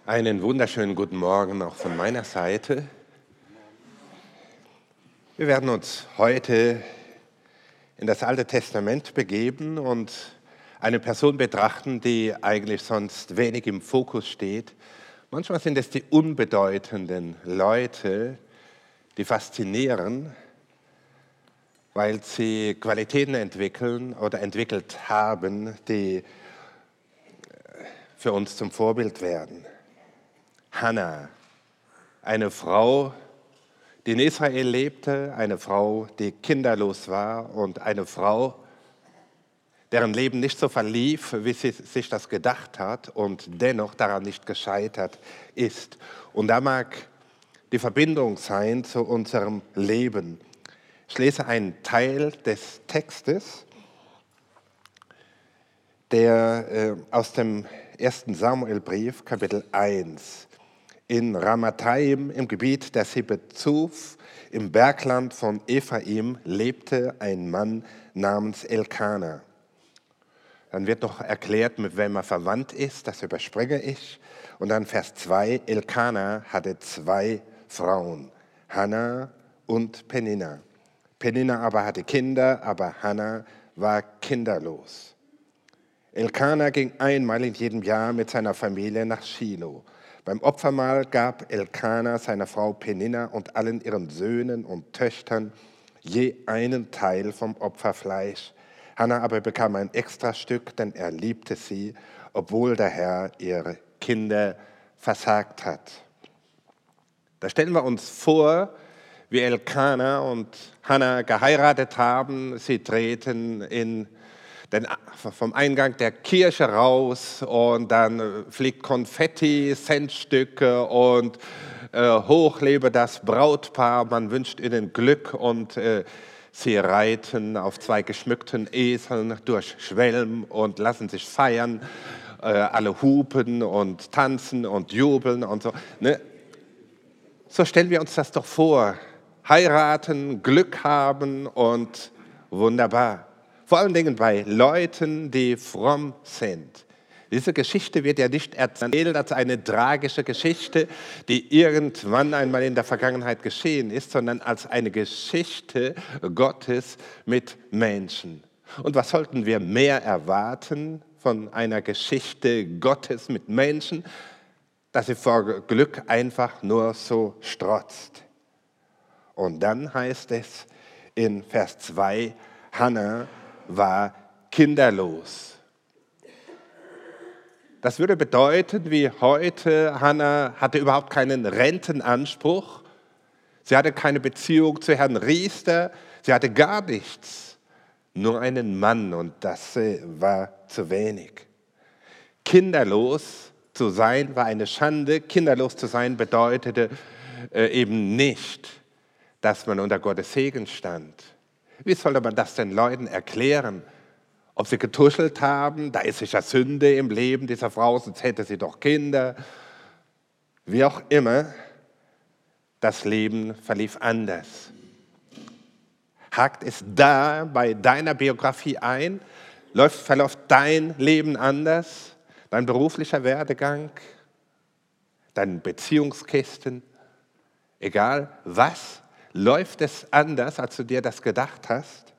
Einen wunderschönen guten Morgen auch von meiner Seite. Wir werden uns heute in das Alte Testament begeben und eine Person betrachten, die eigentlich sonst wenig im Fokus steht. Manchmal sind es die unbedeutenden Leute, die faszinieren, weil sie Qualitäten entwickeln oder entwickelt haben, die für uns zum Vorbild werden. Hannah, eine Frau, die in Israel lebte, eine Frau, die kinderlos war und eine Frau, deren Leben nicht so verlief, wie sie sich das gedacht hat und dennoch daran nicht gescheitert ist. Und da mag die Verbindung sein zu unserem Leben. Ich lese einen Teil des Textes, der aus dem 1. Samuelbrief, Kapitel 1. In Ramathaim, im Gebiet der Sibezuf, im Bergland von Ephraim, lebte ein Mann namens Elkana. Dann wird noch erklärt, mit wem er verwandt ist, das überspringe ich. Und dann Vers 2, Elkana hatte 2 Frauen, Hannah und Penina. Penina aber hatte Kinder, aber Hannah war kinderlos. Elkana ging einmal in jedem Jahr mit seiner Familie nach Schilo. Beim Opfermahl gab Elkana seiner Frau Penina und allen ihren Söhnen und Töchtern je einen Teil vom Opferfleisch. Hannah aber bekam ein Extrastück, denn er liebte sie, obwohl der Herr ihre Kinder versagt hat. Da stellen wir uns vor, wie Elkana und Hannah geheiratet haben. Sie treten vom Eingang der Kirche raus und dann fliegt Konfetti, Centstücke und hoch lebe das Brautpaar. Man wünscht ihnen Glück und sie reiten auf 2 geschmückten Eseln durch Schwelm und lassen sich feiern. Alle hupen und tanzen und jubeln und so. Ne? So stellen wir uns das doch vor. Heiraten, Glück haben und wunderbar. Vor allen Dingen bei Leuten, die fromm sind. Diese Geschichte wird ja nicht erzählt als eine tragische Geschichte, die irgendwann einmal in der Vergangenheit geschehen ist, sondern als eine Geschichte Gottes mit Menschen. Und was sollten wir mehr erwarten von einer Geschichte Gottes mit Menschen, dass sie vor Glück einfach nur so strotzt. Und dann heißt es in Vers 2, Hannah war kinderlos. Das würde bedeuten, wie heute, Hannah hatte überhaupt keinen Rentenanspruch. Sie hatte keine Beziehung zu Herrn Riester. Sie hatte gar nichts. Nur einen Mann und das war zu wenig. Kinderlos zu sein war eine Schande. Kinderlos zu sein bedeutete eben nicht, dass man unter Gottes Segen stand. Wie sollte man das den Leuten erklären? Ob sie getuschelt haben, da ist sicher Sünde im Leben dieser Frau, sonst hätte sie doch Kinder. Wie auch immer, das Leben verlief anders. Hakt es da bei deiner Biografie ein? Verläuft dein Leben anders? Dein beruflicher Werdegang? Deine Beziehungskisten? Egal was? Läuft es anders, als du dir das gedacht hast?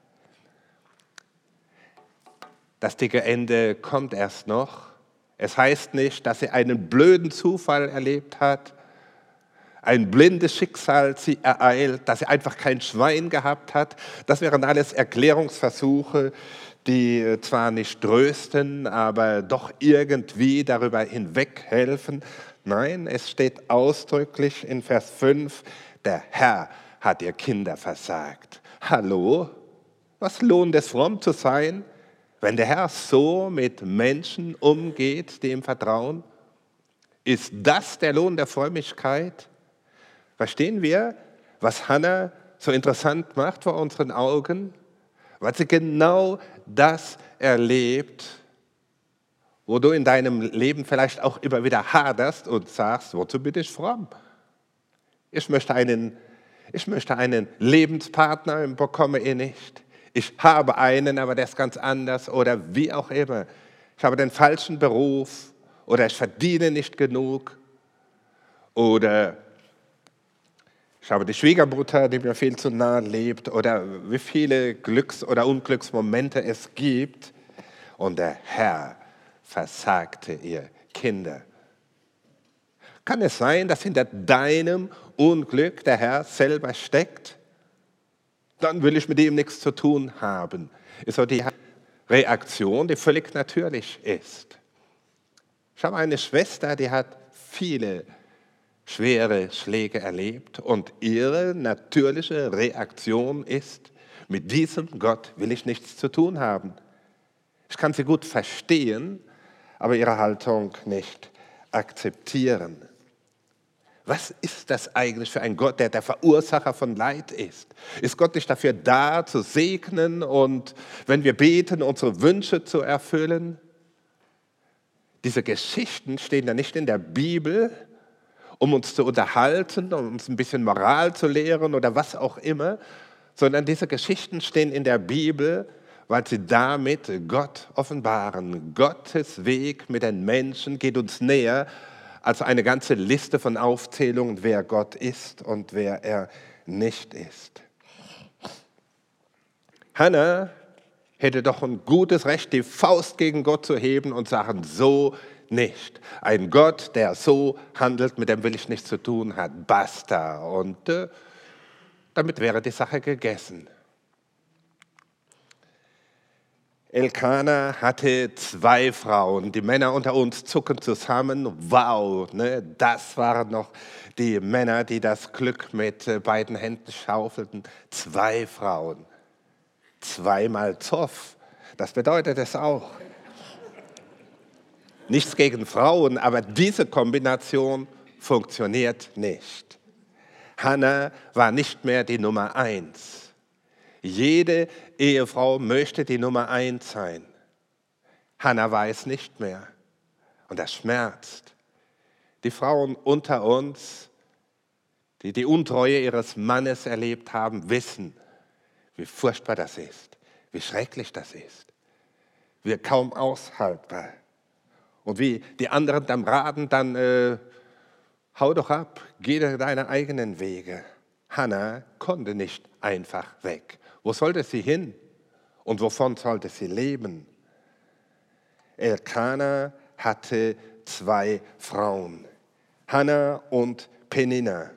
Das dicke Ende kommt erst noch. Es heißt nicht, dass sie einen blöden Zufall erlebt hat, ein blindes Schicksal sie ereilt, dass sie einfach kein Schwein gehabt hat. Das wären alles Erklärungsversuche, die zwar nicht trösten, aber doch irgendwie darüber hinweg helfen. Nein, es steht ausdrücklich in Vers 5, der Herr hat ihr Kinder versagt. Hallo? Was lohnt es, fromm zu sein, wenn der Herr so mit Menschen umgeht, die ihm vertrauen? Ist das der Lohn der Frömmigkeit? Verstehen wir, was Hannah so interessant macht vor unseren Augen? Weil sie genau das erlebt, wo du in deinem Leben vielleicht auch immer wieder haderst und sagst, wozu bin ich fromm? Ich möchte einen Lebenspartner, bekomme ich nicht. Ich habe einen, aber der ist ganz anders oder wie auch immer. Ich habe den falschen Beruf oder ich verdiene nicht genug Oder ich habe die Schwiegermutter, die mir viel zu nahe lebt. Oder wie viele Glücks- oder Unglücksmomente es gibt. Und der Herr versagte ihr Kinder. Kann es sein, dass hinter deinem Unglück der Herr selber steckt? Dann will ich mit ihm nichts zu tun haben. Ist so die Reaktion, die völlig natürlich ist. Ich habe eine Schwester, die hat viele schwere Schläge erlebt und ihre natürliche Reaktion ist, mit diesem Gott will ich nichts zu tun haben. Ich kann sie gut verstehen, aber ihre Haltung nicht akzeptieren. Was ist das eigentlich für ein Gott, der der Verursacher von Leid ist? Ist Gott nicht dafür da, zu segnen und, wenn wir beten, unsere Wünsche zu erfüllen? Diese Geschichten stehen ja nicht in der Bibel, um uns zu unterhalten, um uns ein bisschen Moral zu lehren oder was auch immer, sondern diese Geschichten stehen in der Bibel, weil sie damit Gott offenbaren. Gottes Weg mit den Menschen geht uns näher als eine ganze Liste von Aufzählungen, wer Gott ist und wer er nicht ist. Hannah hätte doch ein gutes Recht, die Faust gegen Gott zu heben und sagen, so nicht. Ein Gott, der so handelt, mit dem will ich nichts zu tun haben. Basta. Und damit wäre die Sache gegessen. Elkana hatte 2 Frauen. Die Männer unter uns zucken zusammen. Wow, ne? Das waren noch die Männer, die das Glück mit beiden Händen schaufelten. 2 Frauen. 2-mal Zoff. Das bedeutet es auch. Nichts gegen Frauen, aber diese Kombination funktioniert nicht. Hannah war nicht mehr die Nummer 1. Jede Ehefrau möchte die Nummer 1 sein. Hannah war es nicht mehr. Und das schmerzt. Die Frauen unter uns, die die Untreue ihres Mannes erlebt haben, wissen, wie furchtbar das ist, wie schrecklich das ist, wie kaum aushaltbar. Und wie die anderen dann raten, dann hau doch ab, geh deine eigenen Wege. Hannah konnte nicht einfach weg. Wo sollte sie hin und wovon sollte sie leben? Elkana hatte 2 Frauen, Hannah und Penina.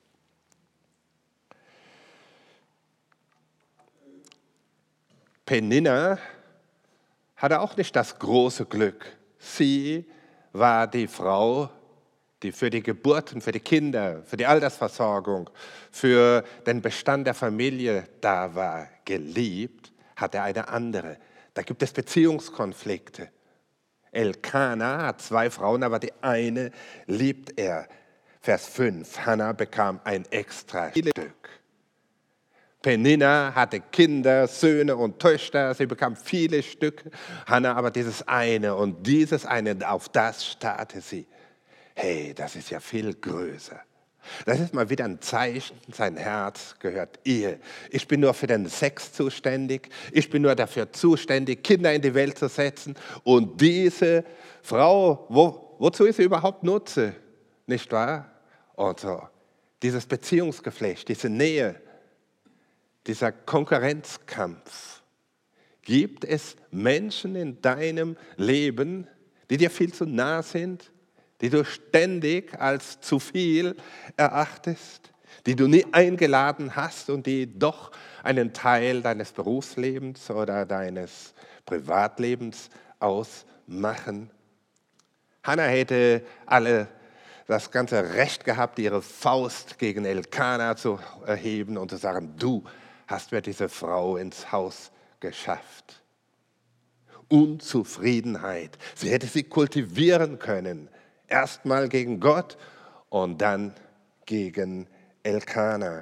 Penina hatte auch nicht das große Glück. Sie war die Frau, die für die Geburten, für die Kinder, für die Altersversorgung, für den Bestand der Familie da war. Geliebt hatte eine andere. Da gibt es Beziehungskonflikte. Elkana hat 2 Frauen, aber die eine liebt er. Vers 5, Hannah bekam ein extra Stück. Penina hatte Kinder, Söhne und Töchter, sie bekam viele Stücke. Hannah aber dieses eine und dieses eine, auf das starrte sie. Hey, das ist ja viel größer. Das ist mal wieder ein Zeichen, sein Herz gehört ihr. Ich bin nur für den Sex zuständig, ich bin nur dafür zuständig, Kinder in die Welt zu setzen. Und diese Frau, wozu ist sie überhaupt Nutze? Nicht wahr? Und so, dieses Beziehungsgeflecht, diese Nähe, dieser Konkurrenzkampf. Gibt es Menschen in deinem Leben, die dir viel zu nah sind, die du ständig als zu viel erachtest, die du nie eingeladen hast und die doch einen Teil deines Berufslebens oder deines Privatlebens ausmachen? Hannah hätte das ganze Recht gehabt, ihre Faust gegen Elkana zu erheben und zu sagen, du hast mir diese Frau ins Haus geschafft. Unzufriedenheit. Sie hätte sie kultivieren können. Erstmal gegen Gott und dann gegen Elkana.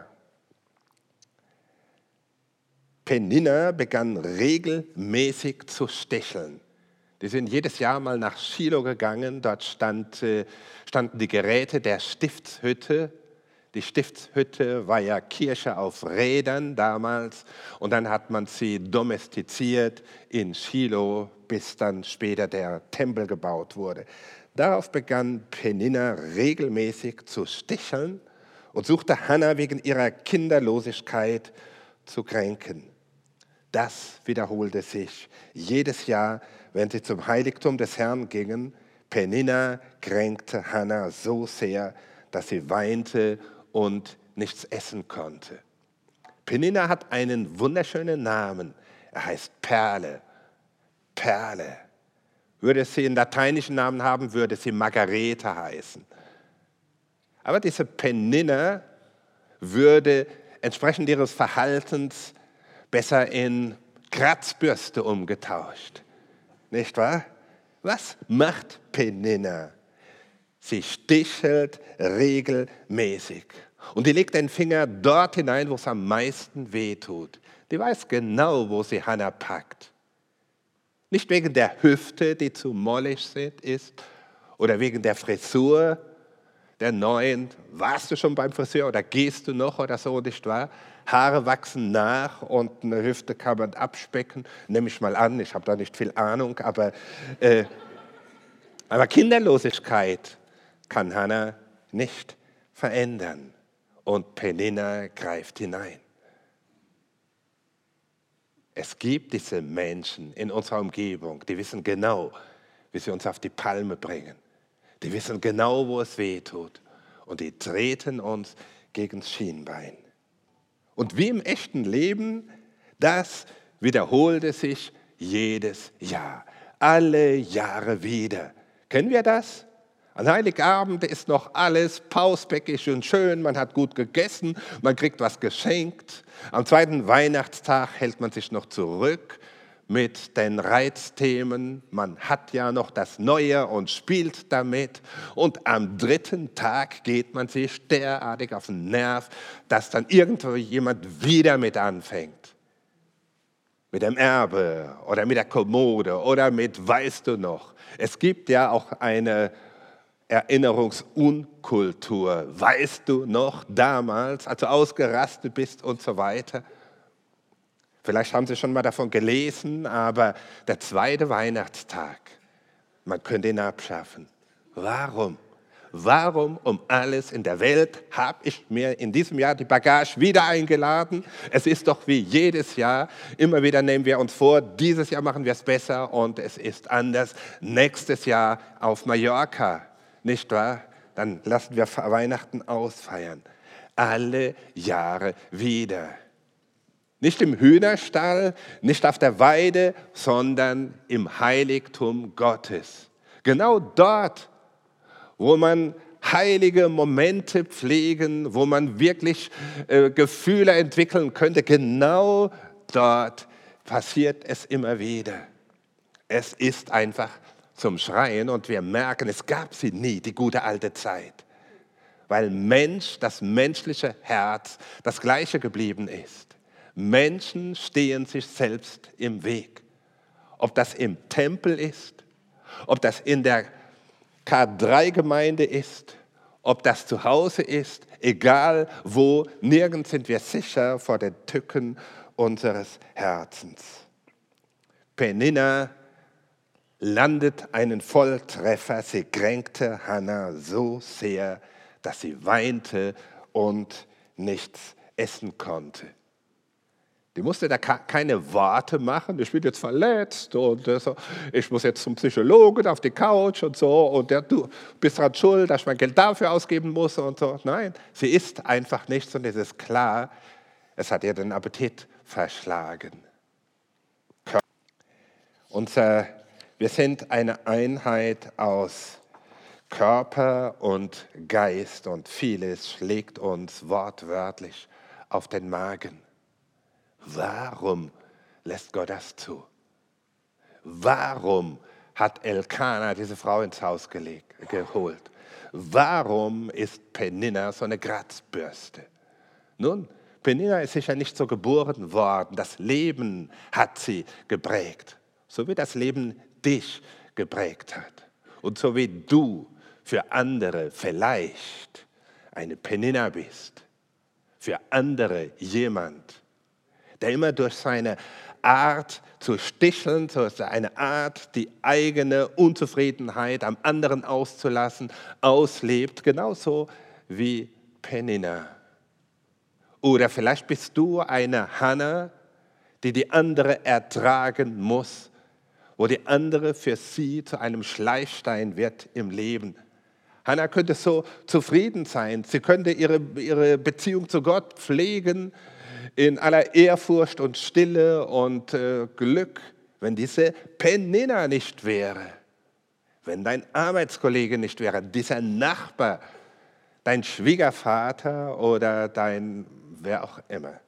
Penina begann regelmäßig zu sticheln. Die sind jedes Jahr mal nach Schilo gegangen. Dort standen die Geräte der Stiftshütte. Die Stiftshütte war ja Kirche auf Rädern damals. Und dann hat man sie domestiziert in Schilo, bis dann später der Tempel gebaut wurde. Darauf begann Penina regelmäßig zu sticheln und suchte Hannah wegen ihrer Kinderlosigkeit zu kränken. Das wiederholte sich jedes Jahr, wenn sie zum Heiligtum des Herrn gingen. Penina kränkte Hannah so sehr, dass sie weinte und nichts essen konnte. Penina hat einen wunderschönen Namen. Er heißt Perle. Perle. Würde sie einen lateinischen Namen haben, würde sie Margarete heißen. Aber diese Penina würde entsprechend ihres Verhaltens besser in Kratzbürste umgetauscht. Nicht wahr? Was macht Penina? Sie stichelt regelmäßig. Und die legt den Finger dort hinein, wo es am meisten wehtut. Die weiß genau, wo sie Hannah packt. Nicht wegen der Hüfte, die zu mollig ist, oder wegen der Frisur, der neuen, warst du schon beim Friseur oder gehst du noch oder so, nicht wahr? Haare wachsen nach und eine Hüfte kann man abspecken, nehme ich mal an, ich habe da nicht viel Ahnung, aber Kinderlosigkeit kann Hannah nicht verändern und Penina greift hinein. Es gibt diese Menschen in unserer Umgebung, die wissen genau, wie sie uns auf die Palme bringen. Die wissen genau, wo es weh tut. Und die treten uns gegen das Schienbein. Und wie im echten Leben, das wiederholte sich jedes Jahr. Alle Jahre wieder. Kennen wir das? An Heiligabend ist noch alles pausbäckig und schön, man hat gut gegessen, man kriegt was geschenkt. Am zweiten Weihnachtstag hält man sich noch zurück mit den Reizthemen. Man hat ja noch das Neue und spielt damit. Und am dritten Tag geht man sich derartig auf den Nerv, dass dann irgendwo jemand wieder mit anfängt. Mit dem Erbe oder mit der Kommode oder mit weißt du noch. Es gibt ja auch eine Erinnerungsunkultur. Weißt du noch damals, als du ausgerastet bist und so weiter? Vielleicht haben Sie schon mal davon gelesen, aber der zweite Weihnachtstag, man könnte ihn abschaffen. Warum? Warum um alles in der Welt habe ich mir in diesem Jahr die Bagage wieder eingeladen? Es ist doch wie jedes Jahr. Immer wieder nehmen wir uns vor, dieses Jahr machen wir es besser und es ist anders. Nächstes Jahr auf Mallorca. Nicht wahr? Dann lassen wir Weihnachten ausfeiern. Alle Jahre wieder. Nicht im Hühnerstall, nicht auf der Weide, sondern im Heiligtum Gottes. Genau dort, wo man heilige Momente pflegen, wo man wirklich Gefühle entwickeln könnte. Genau dort passiert es immer wieder. Es ist einfach zum Schreien und wir merken, es gab sie nie, die gute alte Zeit, weil das menschliche Herz, das gleiche geblieben ist. Menschen stehen sich selbst im Weg. Ob das im Tempel ist, ob das in der K3-Gemeinde ist, ob das zu Hause ist, egal wo, nirgends sind wir sicher vor den Tücken unseres Herzens. Penina landet einen Volltreffer. Sie kränkte Hannah so sehr, dass sie weinte und nichts essen konnte. Die musste da keine Worte machen, ich bin jetzt verletzt und ich muss jetzt zum Psychologen auf die Couch und so und du bist daran schuld, dass ich mein Geld dafür ausgeben muss und so. Nein, sie isst einfach nichts und es ist klar, es hat ihr den Appetit verschlagen. Wir sind eine Einheit aus Körper und Geist und vieles schlägt uns wortwörtlich auf den Magen. Warum lässt Gott das zu? Warum hat Elkana diese Frau ins Haus geholt? Warum ist Penina so eine Kratzbürste? Nun, Penina ist sicher nicht so geboren worden. Das Leben hat sie geprägt, so wie das Leben dich geprägt hat. Und so wie du für andere vielleicht eine Penina bist, für andere jemand, der immer durch seine Art zu sticheln, so eine Art, die eigene Unzufriedenheit am anderen auszulassen, auslebt, genauso wie Penina. Oder vielleicht bist du eine Hannah, die andere ertragen muss, wo die andere für sie zu einem Schleifstein wird im Leben. Hannah könnte so zufrieden sein, sie könnte ihre Beziehung zu Gott pflegen in aller Ehrfurcht und Stille und Glück, wenn diese Penina nicht wäre, wenn dein Arbeitskollege nicht wäre, dieser Nachbar, dein Schwiegervater oder dein wer auch immer.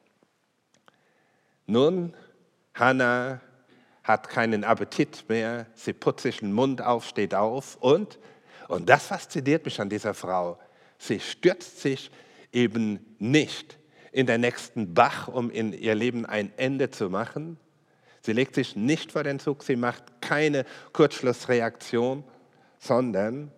Nun, Hannah hat keinen Appetit mehr, sie putzt sich den Mund auf, steht auf und das fasziniert mich an dieser Frau, sie stürzt sich eben nicht in den nächsten Bach, um in ihr Leben ein Ende zu machen. Sie legt sich nicht vor den Zug, sie macht keine Kurzschlussreaktion, sondern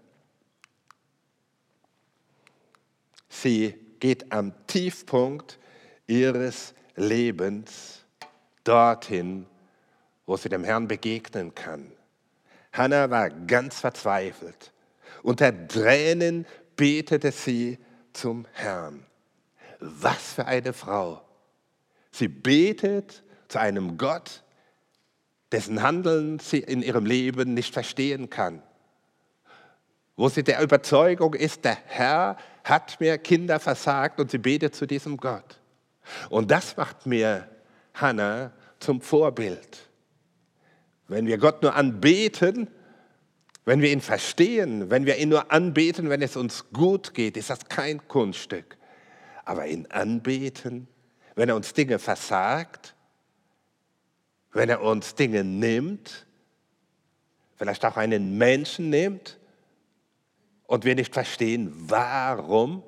sie geht am Tiefpunkt ihres Lebens dorthin, wo sie dem Herrn begegnen kann. Hannah war ganz verzweifelt. Unter Tränen betete sie zum Herrn. Was für eine Frau. Sie betet zu einem Gott, dessen Handeln sie in ihrem Leben nicht verstehen kann. Wo sie der Überzeugung ist, der Herr hat mir Kinder versagt und sie betet zu diesem Gott. Und das macht mir Hannah zum Vorbild. Wenn wir Gott nur anbeten, wenn wir ihn verstehen, wenn wir ihn nur anbeten, wenn es uns gut geht, ist das kein Kunststück. Aber ihn anbeten, wenn er uns Dinge versagt, wenn er uns Dinge nimmt, vielleicht auch einen Menschen nimmt und wir nicht verstehen, warum,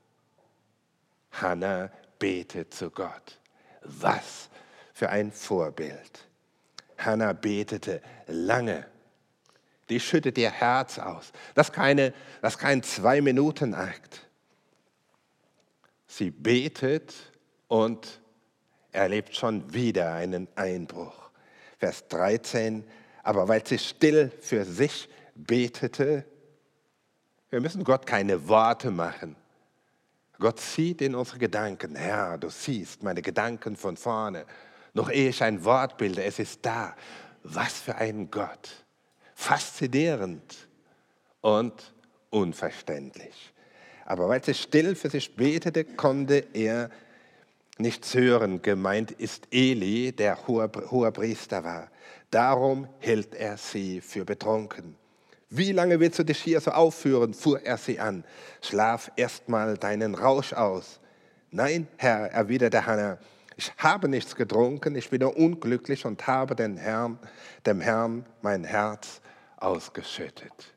Hannah betet zu Gott. Was für ein Vorbild. Hannah betete lange. Die schüttet ihr Herz aus. Das ist kein 2-Minuten-Akt. Sie betet und erlebt schon wieder einen Einbruch. Vers 13, aber weil sie still für sich betete, wir müssen Gott keine Worte machen. Gott sieht in unsere Gedanken. Herr, du siehst meine Gedanken von vorne. Noch ehe ich ein Wort bilde, es ist da. Was für ein Gott. Faszinierend und unverständlich. Aber weil sie still für sich betete, konnte er nichts hören. Gemeint ist Eli, der Hoherpriester war. Darum hielt er sie für betrunken. Wie lange willst du dich hier so aufführen, fuhr er sie an. Schlaf erst mal deinen Rausch aus. Nein, Herr, erwiderte Hannah, ich habe nichts getrunken, ich bin nur unglücklich und habe dem Herrn mein Herz ausgeschüttet.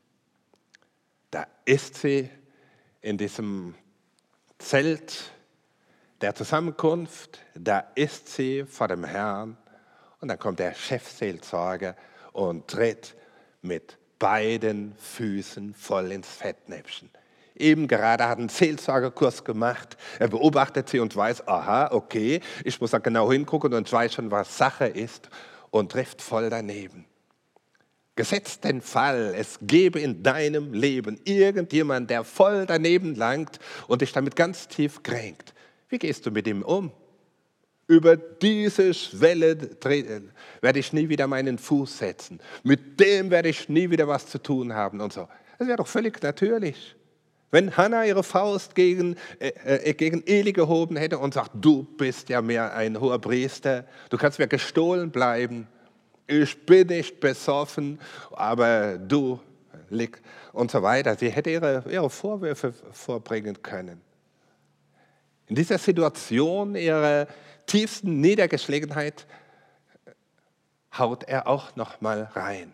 Da ist sie in diesem Zelt der Zusammenkunft, da ist sie vor dem Herrn und dann kommt der Chefseelsorger und tritt mit beiden Füßen voll ins Fettnäpfchen. Eben gerade hat einen Seelsorgerkurs gemacht, er beobachtet sie und weiß, aha, okay, ich muss da genau hingucken und weiß schon, was Sache ist und trifft voll daneben. Gesetzt den Fall, es gäbe in deinem Leben irgendjemand, der voll daneben langt und dich damit ganz tief kränkt. Wie gehst du mit ihm um? Über diese Schwelle werde ich nie wieder meinen Fuß setzen. Mit dem werde ich nie wieder was zu tun haben und so. Das wäre doch völlig natürlich. Wenn Hannah ihre Faust gegen Eli gehoben hätte und sagt, du bist ja mehr ein hoher Priester, du kannst mir gestohlen bleiben, ich bin nicht besoffen, aber du und so weiter. Sie hätte ihre Vorwürfe vorbringen können. In dieser Situation ihrer tiefsten Niedergeschlagenheit haut er auch noch mal rein.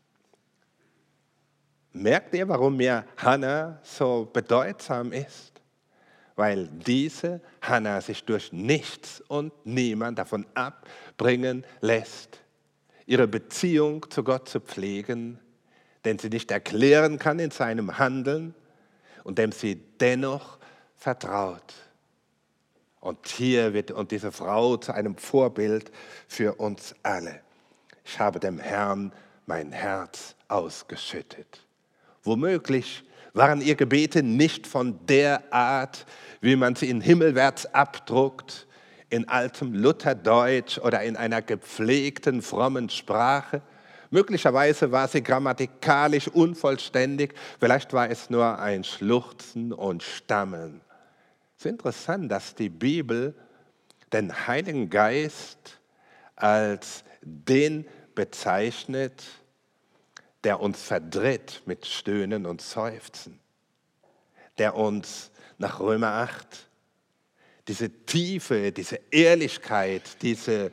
Merkt ihr, warum mir Hannah so bedeutsam ist? Weil diese Hannah sich durch nichts und niemand davon abbringen lässt, ihre Beziehung zu Gott zu pflegen, den sie nicht erklären kann in seinem Handeln und dem sie dennoch vertraut. Und hier wird und diese Frau zu einem Vorbild für uns alle. Ich habe dem Herrn mein Herz ausgeschüttet. Womöglich waren ihr Gebete nicht von der Art, wie man sie in himmelwärts abdruckt, in altem Lutherdeutsch oder in einer gepflegten, frommen Sprache. Möglicherweise war sie grammatikalisch unvollständig, vielleicht war es nur ein Schluchzen und Stammeln. Es ist interessant, dass die Bibel den Heiligen Geist als den bezeichnet, der uns verdreht mit Stöhnen und Seufzen, der uns nach Römer 8 diese Tiefe, diese Ehrlichkeit, diese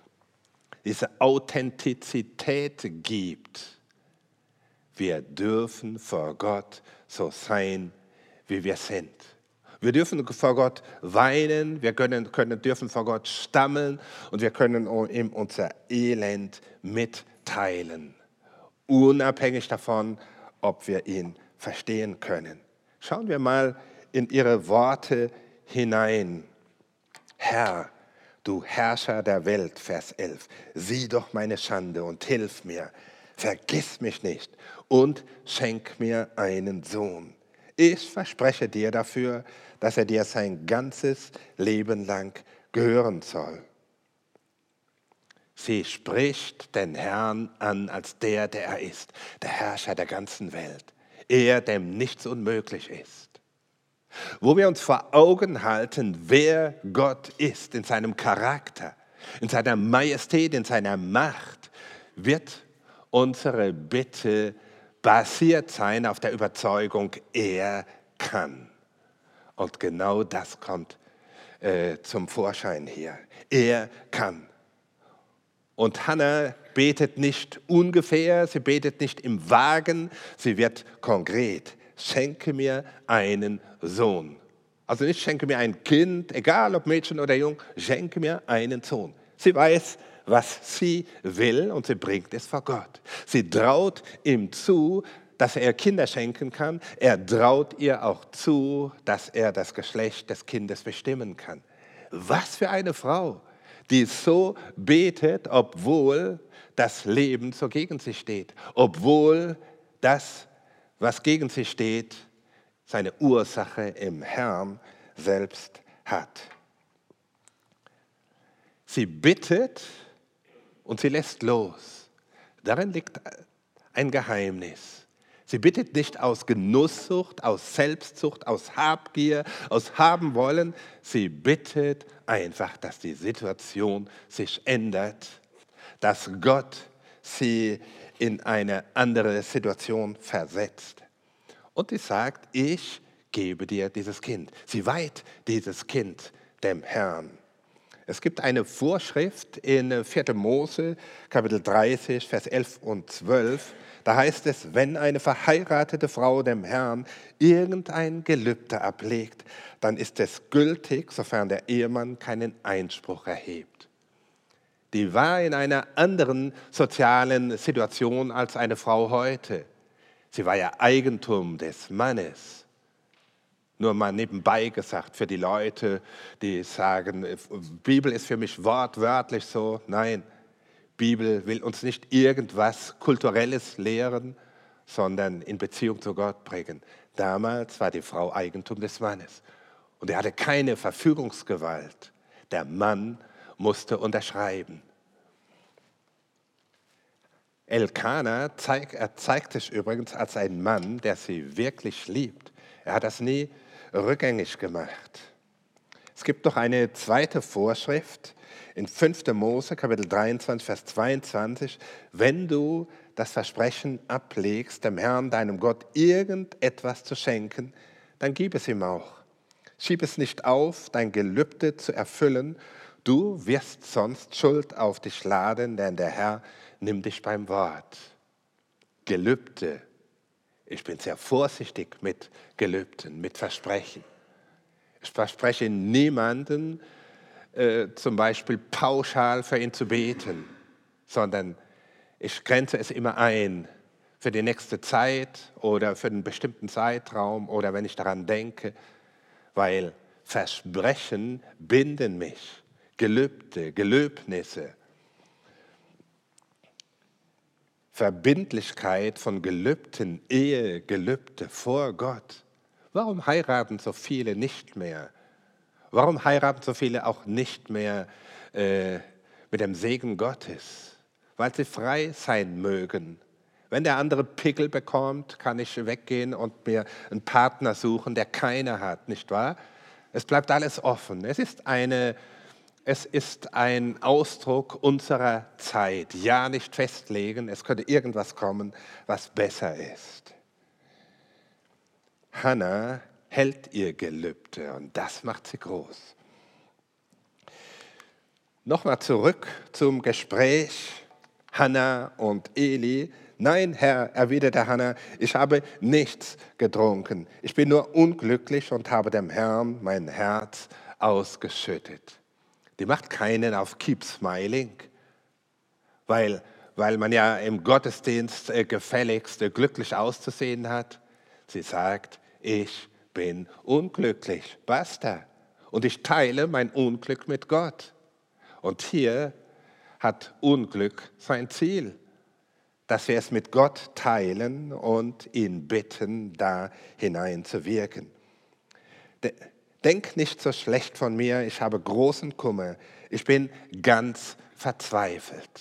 Authentizität gibt. Wir dürfen vor Gott so sein, wie wir sind. Wir dürfen vor Gott weinen, wir dürfen vor Gott stammeln und wir können ihm unser Elend mitteilen, unabhängig davon, ob wir ihn verstehen können. Schauen wir mal in ihre Worte hinein. Herr, du Herrscher der Welt, Vers 11, sieh doch meine Schande und hilf mir, vergiss mich nicht und schenk mir einen Sohn. Ich verspreche dir dafür, dass er dir sein ganzes Leben lang gehören soll. Sie spricht den Herrn an als der er ist, der Herrscher der ganzen Welt, er, dem nichts unmöglich ist. Wo wir uns vor Augen halten, wer Gott ist in seinem Charakter, in seiner Majestät, in seiner Macht, wird unsere Bitte basiert sein auf der Überzeugung, er kann. Und genau das kommt zum Vorschein hier. Er kann. Und Hannah betet nicht ungefähr, sie betet nicht im Wagen, sie wird konkret. Schenke mir einen Sohn. Also nicht schenke mir ein Kind, egal ob Mädchen oder Jung, schenke mir einen Sohn. Sie weiß, was sie will und sie bringt es vor Gott. Sie traut ihm zu, dass er Kinder schenken kann. Er traut ihr auch zu, dass er das Geschlecht des Kindes bestimmen kann. Was für eine Frau, die so betet, obwohl das Leben so gegen sie steht, obwohl das, was gegen sie steht, seine Ursache im Herrn selbst hat. Sie bittet und sie lässt los. Darin liegt ein Geheimnis. Sie bittet nicht aus Genusssucht, aus Selbstsucht, aus Habgier, aus Habenwollen. Sie bittet einfach, dass die Situation sich ändert, dass Gott sie in eine andere Situation versetzt. Und sie sagt, ich gebe dir dieses Kind. Sie weiht dieses Kind dem Herrn. Es gibt eine Vorschrift in 4. Mose, Kapitel 30, Vers 11 und 12. Da heißt es, wenn eine verheiratete Frau dem Herrn irgendein Gelübde ablegt, dann ist es gültig, sofern der Ehemann keinen Einspruch erhebt. Die war in einer anderen sozialen Situation als eine Frau heute. Sie war ja Eigentum des Mannes. Nur mal nebenbei gesagt für die Leute, die sagen, Bibel ist für mich wortwörtlich so. Nein, Bibel will uns nicht irgendwas Kulturelles lehren, sondern in Beziehung zu Gott bringen. Damals war die Frau Eigentum des Mannes und er hatte keine Verfügungsgewalt. Der Mann musste unterschreiben. Elkana zeigt sich übrigens als ein Mann, der sie wirklich liebt. Er hat das nie rückgängig gemacht. Es gibt noch eine zweite Vorschrift in 5. Mose, Kapitel 23, Vers 22. Wenn du das Versprechen ablegst, dem Herrn, deinem Gott, irgendetwas zu schenken, dann gib es ihm auch. Schieb es nicht auf, dein Gelübde zu erfüllen. Du wirst sonst Schuld auf dich laden, denn der Herr nimmt dich beim Wort. Gelübde. Ich bin sehr vorsichtig mit Gelübden, mit Versprechen. Ich verspreche niemanden, zum Beispiel pauschal für ihn zu beten, sondern ich grenze es immer ein für die nächste Zeit oder für einen bestimmten Zeitraum oder wenn ich daran denke, weil Versprechen binden mich. Gelübde, Gelöbnisse. Verbindlichkeit von Gelübden, Ehegelübde vor Gott. Warum heiraten so viele nicht mehr? Warum heiraten so viele auch nicht mehr mit dem Segen Gottes? Weil sie frei sein mögen. Wenn der andere Pickel bekommt, kann ich weggehen und mir einen Partner suchen, der keine hat, nicht wahr? Es bleibt alles offen. Es ist ein Ausdruck unserer Zeit. Ja, nicht festlegen, es könnte irgendwas kommen, was besser ist. Hannah hält ihr Gelübde und das macht sie groß. Nochmal zurück zum Gespräch Hannah und Eli. Nein, Herr, erwiderte Hannah, ich habe nichts getrunken. Ich bin nur unglücklich und habe dem Herrn mein Herz ausgeschüttet. Die macht keinen auf Keep Smiling, weil man ja im Gottesdienst gefälligst glücklich auszusehen hat. Sie sagt, ich bin unglücklich, basta. Und ich teile mein Unglück mit Gott. Und hier hat Unglück sein Ziel, dass wir es mit Gott teilen und ihn bitten, da hineinzuwirken. Denk nicht so schlecht von mir, ich habe großen Kummer, ich bin ganz verzweifelt.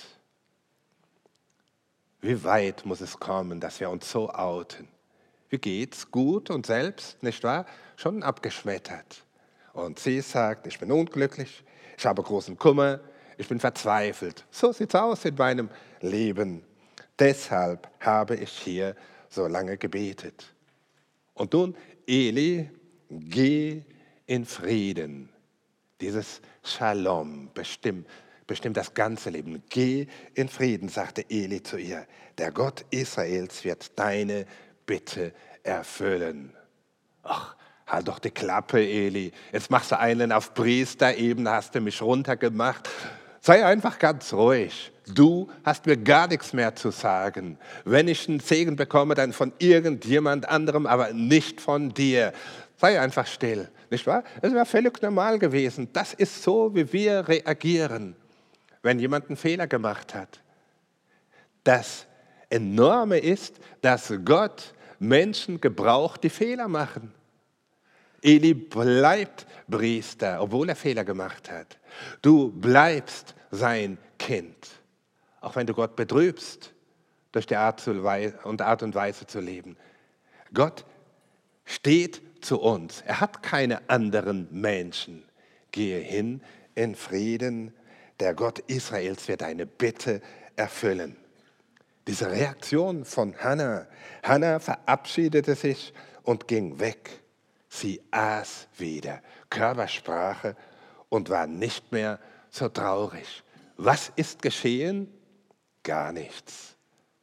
Wie weit muss es kommen, dass wir uns so outen? Wie geht's? Gut und selbst, nicht wahr? Schon abgeschmettert. Und sie sagt, ich bin unglücklich, ich habe großen Kummer, ich bin verzweifelt. So sieht's aus in meinem Leben. Deshalb habe ich hier so lange gebetet. Und nun, Eli, geh in Frieden. Dieses Shalom bestimmt das ganze Leben. Geh in Frieden, sagte Eli zu ihr. Der Gott Israels wird deine Bitte erfüllen. Ach, halt doch die Klappe, Eli. Jetzt machst du einen auf Priester, eben hast du mich runtergemacht. Sei einfach ganz ruhig. Du hast mir gar nichts mehr zu sagen. Wenn ich einen Segen bekomme, dann von irgendjemand anderem, aber nicht von dir. Sei einfach still, nicht wahr? Es wäre völlig normal gewesen. Das ist so, wie wir reagieren, wenn jemand einen Fehler gemacht hat. Das Enorme ist, dass Gott Menschen gebraucht, die Fehler machen. Eli bleibt Priester, obwohl er Fehler gemacht hat. Du bleibst sein Kind, auch wenn du Gott betrübst, durch die Art und Weise zu leben. Gott steht zu uns. Er hat keine anderen Menschen. Gehe hin in Frieden. Der Gott Israels wird deine Bitte erfüllen. Diese Reaktion von Hannah. Hannah verabschiedete sich und ging weg. Sie aß wieder, Körpersprache und war nicht mehr so traurig. Was ist geschehen? Gar nichts.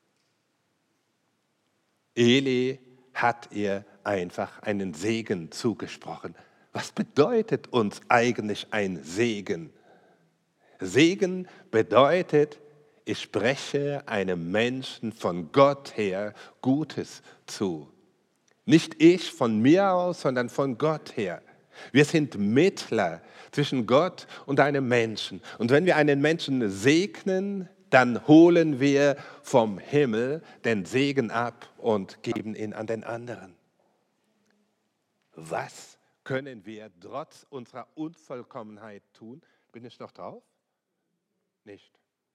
Eli hat ihr einfach einen Segen zugesprochen. Was bedeutet uns eigentlich ein Segen? Segen bedeutet, ich spreche einem Menschen von Gott her Gutes zu. Nicht ich von mir aus, sondern von Gott her. Wir sind Mittler zwischen Gott und einem Menschen. Und wenn wir einen Menschen segnen, dann holen wir vom Himmel den Segen ab und geben ihn an den anderen. Was können wir trotz unserer Unvollkommenheit tun? Bin ich noch drauf? Nicht.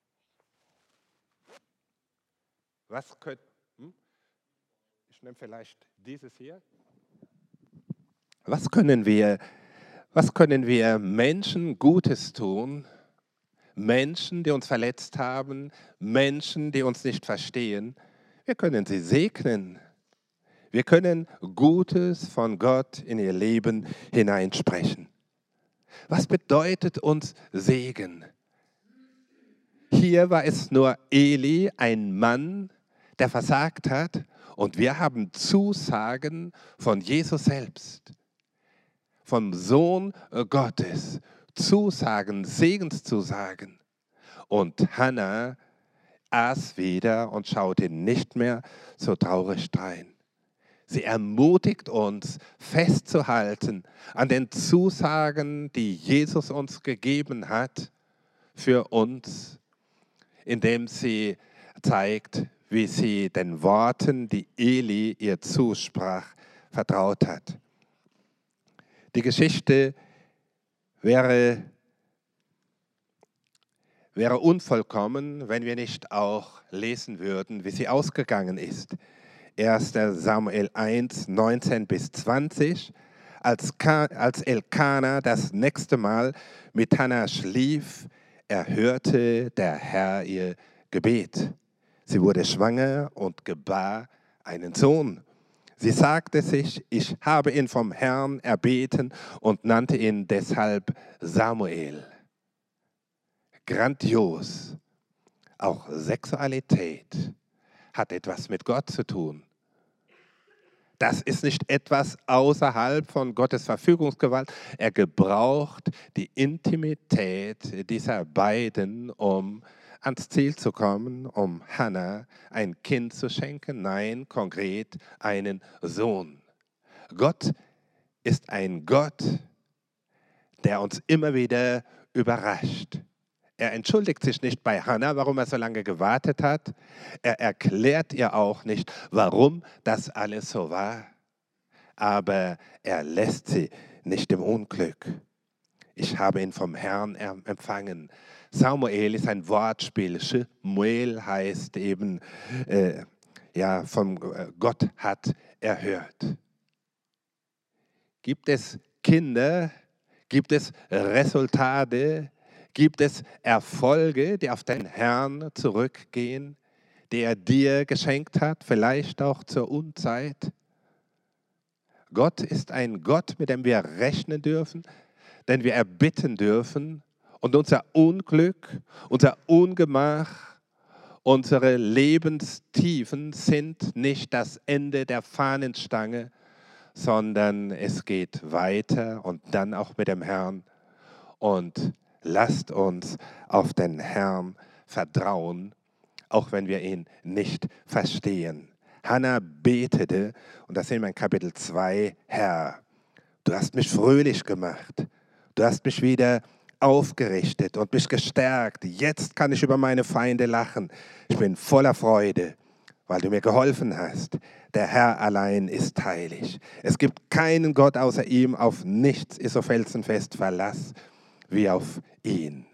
Was könnt, Ich nehme vielleicht dieses hier. Was können wir Menschen Gutes tun? Menschen, die uns verletzt haben, Menschen, die uns nicht verstehen. Wir können sie segnen. Wir können Gutes von Gott in ihr Leben hineinsprechen. Was bedeutet uns Segen? Hier war es nur Eli, ein Mann, der versagt hat, und wir haben Zusagen von Jesus selbst, vom Sohn Gottes, Zusagen, Segenszusagen. Und Hannah aß wieder und schaute nicht mehr so traurig drein. Sie ermutigt uns, festzuhalten an den Zusagen, die Jesus uns gegeben hat für uns, indem sie zeigt, wie sie den Worten, die Eli ihr zusprach, vertraut hat. Die Geschichte wäre unvollkommen, wenn wir nicht auch lesen würden, wie sie ausgegangen ist. 1. Samuel 1, 19 bis 20. Als Elkana das nächste Mal mit Hannah schlief, erhörte der Herr ihr Gebet. Sie wurde schwanger und gebar einen Sohn. Sie sagte sich, ich habe ihn vom Herrn erbeten und nannte ihn deshalb Samuel. Grandios. Auch Sexualität hat etwas mit Gott zu tun. Das ist nicht etwas außerhalb von Gottes Verfügungsgewalt. Er gebraucht die Intimität dieser beiden, um ans Ziel zu kommen, um Hannah ein Kind zu schenken. Nein, konkret einen Sohn. Gott ist ein Gott, der uns immer wieder überrascht. Er entschuldigt sich nicht bei Hannah, warum er so lange gewartet hat. Er erklärt ihr auch nicht, warum das alles so war. Aber er lässt sie nicht im Unglück. Ich habe ihn vom Herrn empfangen. Samuel ist ein Wortspiel. Shemuel heißt eben, von Gott hat erhört. Gibt es Kinder? Gibt es Resultate? Gibt es Erfolge, die auf den Herrn zurückgehen, die er dir geschenkt hat, vielleicht auch zur Unzeit? Gott ist ein Gott, mit dem wir rechnen dürfen, den wir erbitten dürfen. Und unser Unglück, unser Ungemach, unsere Lebenstiefen sind nicht das Ende der Fahnenstange, sondern es geht weiter und dann auch mit dem Herrn. Und lasst uns auf den Herrn vertrauen, auch wenn wir ihn nicht verstehen. Hannah betete, und das sehen wir in Kapitel 2, Herr, du hast mich fröhlich gemacht, du hast mich wieder aufgerichtet und mich gestärkt. Jetzt kann ich über meine Feinde lachen. Ich bin voller Freude, weil du mir geholfen hast. Der Herr allein ist heilig. Es gibt keinen Gott außer ihm, auf nichts ist so felsenfest Verlass wie auf ihn.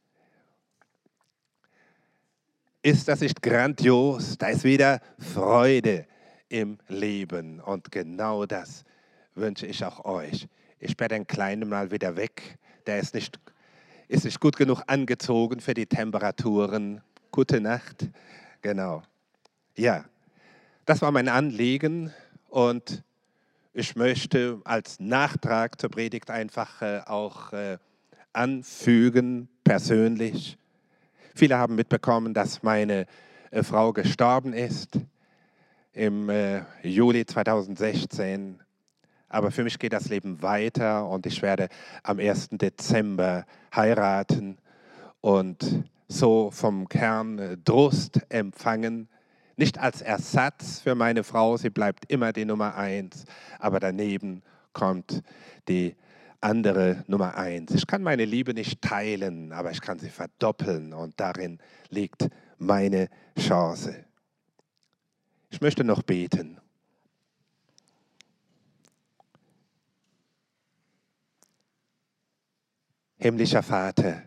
Ist das nicht grandios? Da ist wieder Freude im Leben und genau das wünsche ich auch euch. Ich sperre den Kleinen mal wieder weg. Der ist nicht gut genug angezogen für die Temperaturen. Gute Nacht. Genau. Ja, das war mein Anliegen und ich möchte als Nachtrag zur Predigt einfach auch anfügen, persönlich. Viele haben mitbekommen, dass meine Frau gestorben ist im Juli 2016. Aber für mich geht das Leben weiter und ich werde am 1. Dezember heiraten und so vom Herrn Trost empfangen. Nicht als Ersatz für meine Frau, sie bleibt immer die Nummer 1, aber daneben kommt die andere Nummer 1. Ich kann meine Liebe nicht teilen, aber ich kann sie verdoppeln und darin liegt meine Chance. Ich möchte noch beten. Himmlischer Vater,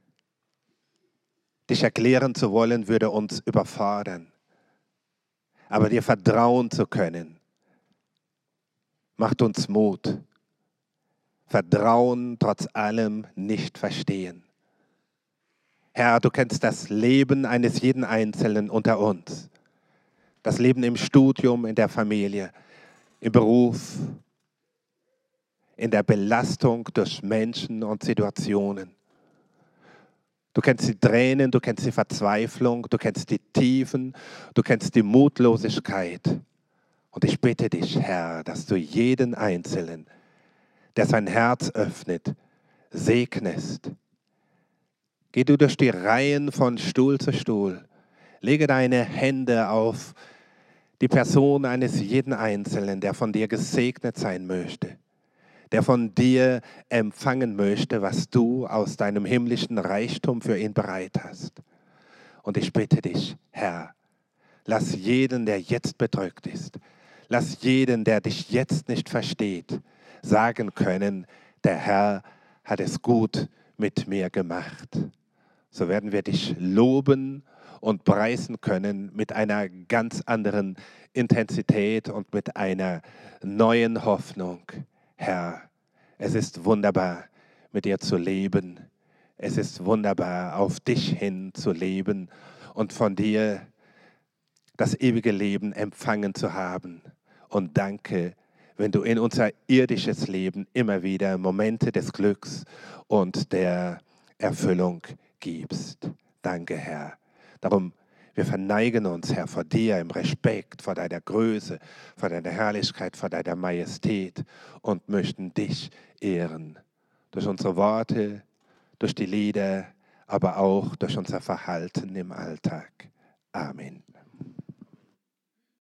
dich erklären zu wollen, würde uns überfordern. Aber dir vertrauen zu können, macht uns Mut. Vertrauen trotz allem nicht verstehen. Herr, du kennst das Leben eines jeden Einzelnen unter uns. Das Leben im Studium, in der Familie, im Beruf, in der Belastung durch Menschen und Situationen. Du kennst die Tränen, du kennst die Verzweiflung, du kennst die Tiefen, du kennst die Mutlosigkeit. Und ich bitte dich, Herr, dass du jeden Einzelnen, der sein Herz öffnet, segnest. Geh du durch die Reihen von Stuhl zu Stuhl. Lege deine Hände auf die Person eines jeden Einzelnen, der von dir gesegnet sein möchte, der von dir empfangen möchte, was du aus deinem himmlischen Reichtum für ihn bereit hast. Und ich bitte dich, Herr, lass jeden, der jetzt bedrückt ist, lass jeden, der dich jetzt nicht versteht, sagen können, der Herr hat es gut mit mir gemacht. So werden wir dich loben und preisen können mit einer ganz anderen Intensität und mit einer neuen Hoffnung. Herr, es ist wunderbar, mit dir zu leben. Es ist wunderbar, auf dich hin zu leben und von dir das ewige Leben empfangen zu haben. Und danke, wenn du in unser irdisches Leben immer wieder Momente des Glücks und der Erfüllung gibst. Danke, Herr. Darum, wir verneigen uns, Herr, vor dir im Respekt, vor deiner Größe, vor deiner Herrlichkeit, vor deiner Majestät und möchten dich ehren. Durch unsere Worte, durch die Lieder, aber auch durch unser Verhalten im Alltag. Amen.